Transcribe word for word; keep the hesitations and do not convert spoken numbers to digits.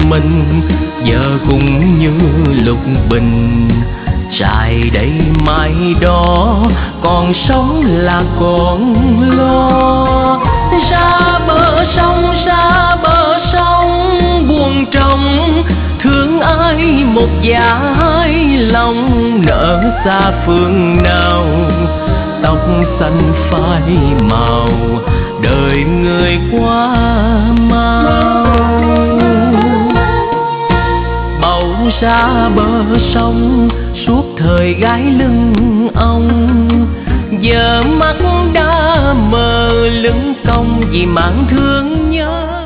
mình, giờ cũng như lục bình. Trải đầy mái đó, còn sống là còn lo. Ra bờ sông, ra bờ sông buồn trong, thương ai một dải lòng, nở xa phương nào. Tóc xanh phai màu, đời người quá mau. Bầu ra bờ sông, suốt thời gái lưng ông, giờ mắt đã mờ lưng cong vì mảng thương nhớ.